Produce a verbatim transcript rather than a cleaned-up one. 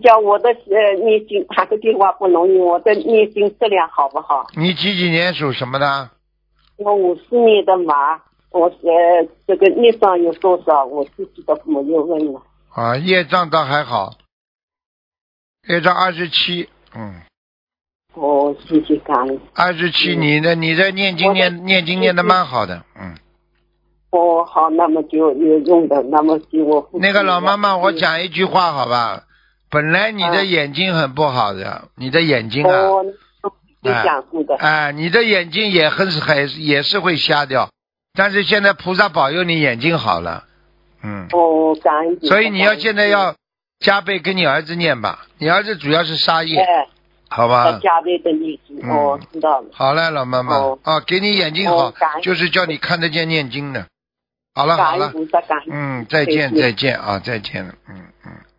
叫我的呃念经打个电话不容易，我的念经质量好不好？ 你几几年属什么的？ 我五四年的马，我呃这个孽障有多少，我自己都没有问了。 啊，业障倒还好，业障二十七，嗯。 哦，谢谢感恩。 二十七，你的你的念经念念经念的蛮好的，嗯。 哦，好，那么就有用的，那么给我父亲。 那个老妈妈，我讲一句话好吧？本来你的眼睛很不好的，啊、你的眼睛啊， 哦，有讲过的。 哎、啊，你的眼睛也很很也是会瞎掉，但是现在菩萨保佑你眼睛好了，嗯。 哦，感恩。 所以你要现在要加倍跟你儿子念吧，你儿子主要是杀业。 哎好吧， 加倍的念经、嗯、哦，知道了。 好了，老妈妈，哦、啊，给你眼睛好、 哦， 就是叫你看得见念经的。好了好了，嗯，再见再见啊，再见了，嗯嗯。